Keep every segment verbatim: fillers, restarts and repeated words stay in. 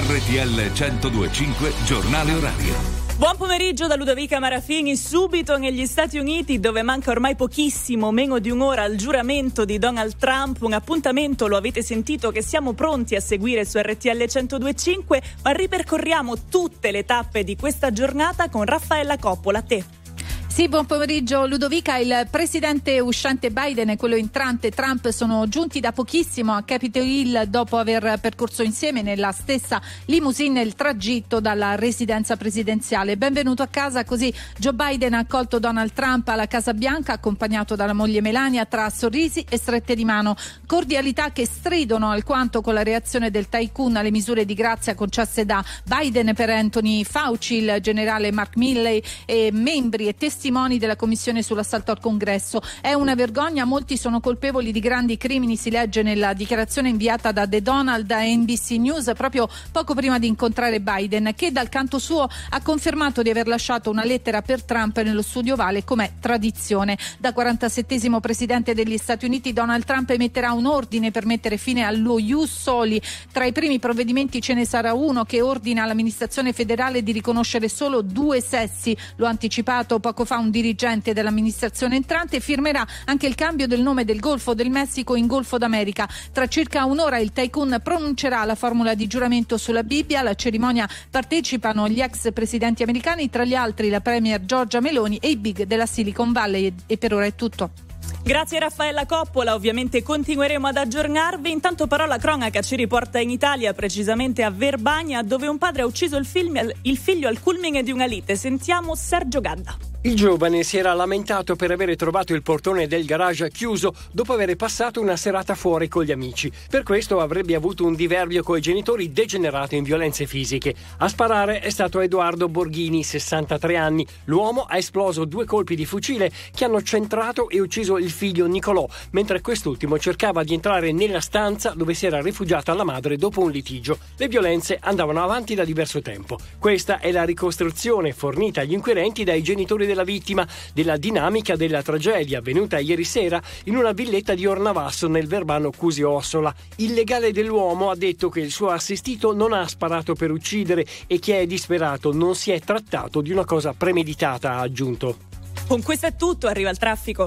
R T L centodue e cinque Giornale Orario. Buon pomeriggio da Ludovica Marafini. Subito negli Stati Uniti, dove manca ormai pochissimo, meno di un'ora al giuramento di Donald Trump, un appuntamento, lo avete sentito, che siamo pronti a seguire su R T L centodue e cinque, ma ripercorriamo tutte le tappe di questa giornata con Raffaella Coppola. A te. Sì, buon pomeriggio Ludovica. Il presidente uscente Biden e quello entrante Trump sono giunti da pochissimo a Capitol Hill dopo aver percorso insieme nella stessa limousine il tragitto dalla residenza presidenziale. Benvenuto a casa, così Joe Biden ha accolto Donald Trump alla Casa Bianca accompagnato dalla moglie Melania tra sorrisi e strette di mano, cordialità che stridono alquanto con la reazione del tycoon alle misure di grazia concesse da Biden per Anthony Fauci, il generale Mark Milley e membri e testimoni testimoni della commissione sull'assalto al Congresso. È una vergogna, molti sono colpevoli di grandi crimini, si legge nella dichiarazione inviata da The Donald a N B C News proprio poco prima di incontrare Biden, che dal canto suo ha confermato di aver lasciato una lettera per Trump nello studio ovale come tradizione. Da quarantasettesimo presidente degli Stati Uniti, Donald Trump emetterà un ordine per mettere fine allo ius soli. Tra i primi provvedimenti ce ne sarà uno che ordina all'amministrazione federale di riconoscere solo due sessi. Lo ha anticipato poco fa un dirigente dell'amministrazione entrante. Firmerà anche il cambio del nome del Golfo del Messico in Golfo d'America. Tra circa un'ora il tycoon pronuncerà la formula di giuramento sulla Bibbia. Alla cerimonia partecipano gli ex presidenti americani, tra gli altri la premier Giorgia Meloni e i big della Silicon Valley. E per ora è tutto. Grazie Raffaella Coppola, ovviamente continueremo ad aggiornarvi. Intanto però la cronaca ci riporta in Italia, precisamente a Verbania, dove un padre ha ucciso il, film, il figlio al culmine di una lite. Sentiamo Sergio Gadda. Il giovane si era lamentato per avere trovato il portone del garage chiuso dopo aver passato una serata fuori con gli amici. Per questo avrebbe avuto un diverbio coi genitori degenerato in violenze fisiche. A sparare è stato Edoardo Borghini, sessantatré anni. L'uomo ha esploso due colpi di fucile che hanno centrato e ucciso il figlio Nicolò, mentre quest'ultimo cercava di entrare nella stanza dove si era rifugiata la madre dopo un litigio. Le violenze andavano avanti da diverso tempo. Questa è la ricostruzione fornita agli inquirenti dai genitori della vittima della dinamica della tragedia avvenuta ieri sera in una villetta di Ornavasso nel verbano Cusio Ossola. Il legale dell'uomo ha detto che il suo assistito non ha sparato per uccidere e che è disperato, non si è trattato di una cosa premeditata, ha aggiunto. Con questo è tutto, arriva il traffico.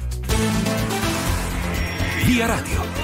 Via Radio.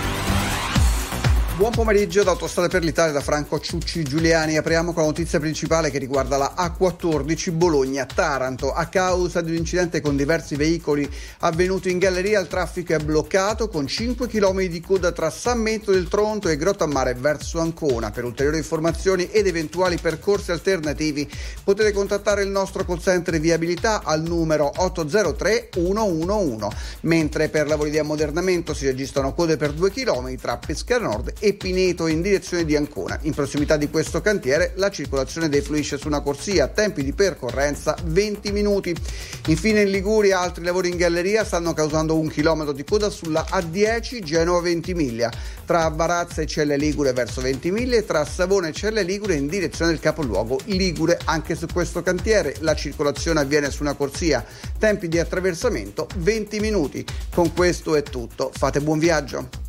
Buon pomeriggio da Autostrade per l'Italia, da Franco Ciucci Giuliani. Apriamo con la notizia principale che riguarda la A quattordici Bologna-Taranto. A causa di un incidente con diversi veicoli avvenuto in galleria, il traffico è bloccato con cinque chilometri di coda tra San Mento del Tronto e Grottammare verso Ancona. Per ulteriori informazioni ed eventuali percorsi alternativi potete contattare il nostro call center viabilità al numero otto zero tre uno uno uno. Mentre per lavori di ammodernamento si registrano code per due chilometri tra Pescara Nord e Pineto in direzione di Ancona. In prossimità di questo cantiere la circolazione defluisce su una corsia, tempi di percorrenza venti minuti. Infine in Liguria altri lavori in galleria stanno causando un chilometro di coda sulla A dieci Genova Ventimiglia, tra Varazza e Celle Ligure verso Ventimiglia e tra Savona e Celle Ligure in direzione del capoluogo Ligure. Anche su questo cantiere la circolazione avviene su una corsia, tempi di attraversamento venti minuti. Con questo è tutto, fate buon viaggio.